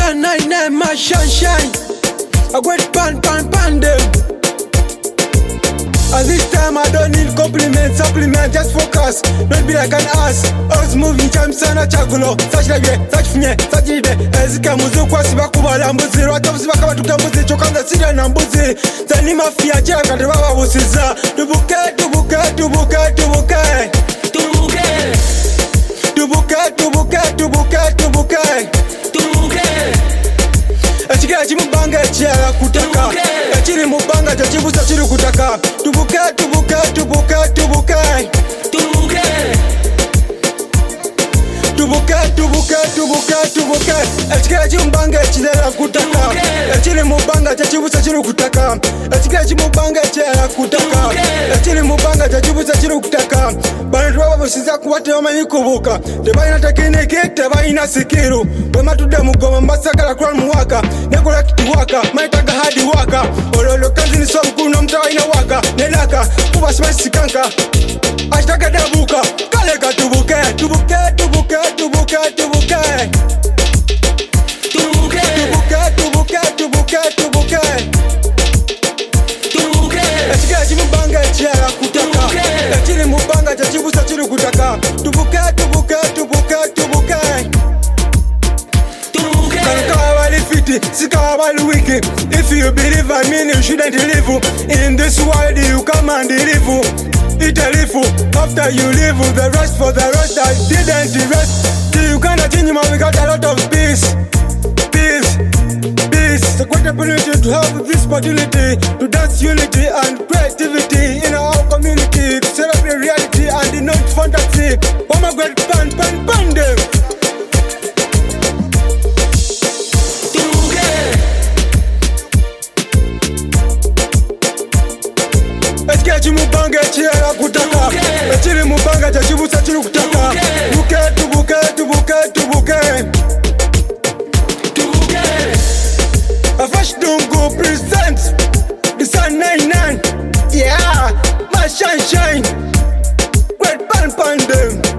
sun, night, my sunshine. I wait pan them. At this time I don't need compliment, supplement, just focus. Don't be like an ass. Always moving time sana chagulo. Such like such finye, such ibe. Ezika muzu kwa siba kubala mbuzi. Rwata siba kama tukambuzi. Chokanda sida na mbuzi. Zani mafia chaka tebaba busiza. Tubuke. Echikira chimubanga echiyala kutaka. Echiri mubanga chachibusa chiri kutaka. Tubuke. Echikira chimubanga echiyala kutaka. Echiri mubanga chachibusa chiri kutaka. Echikira chimubanga echiyala kutaka. Echiri mubanga chachibusa chiri kutaka. Bantu baba busiza kuwate wamanyi kubuka. Tebaina tekiniki, tebaina sikiru. Wema tude mugoma mbasakala kwa muwaka. Nekula kituwaka, maitaga hadi waka. Ololo kanzi ni sobu kuno mtawa ina waka. Nenaka, kuba smasi kanka. Ashtaka dabuka, kaleka tubuke. Echikira chimubanga echiyala kutaka. Echiri mubanga chachibusa chiri kutaka. Tubuke. Wiki. If you believe, I mean you shouldn't live. In this world you come and live. Eat a live. After you live, the rest for the rest I didn't rest. Till you cannot change man, we got a lot of peace. It's a great opportunity to have this opportunity to dance unity and creativity in our community, to celebrate reality and not fantasy. Oh my God, pan them. Echikira chimubanga echiyala kutaka. Echiri mubanga chachibusa chiri kutaka. Tubuke. Afash Dungu presents the sun 99. Yeah, my sunshine. Great pan them.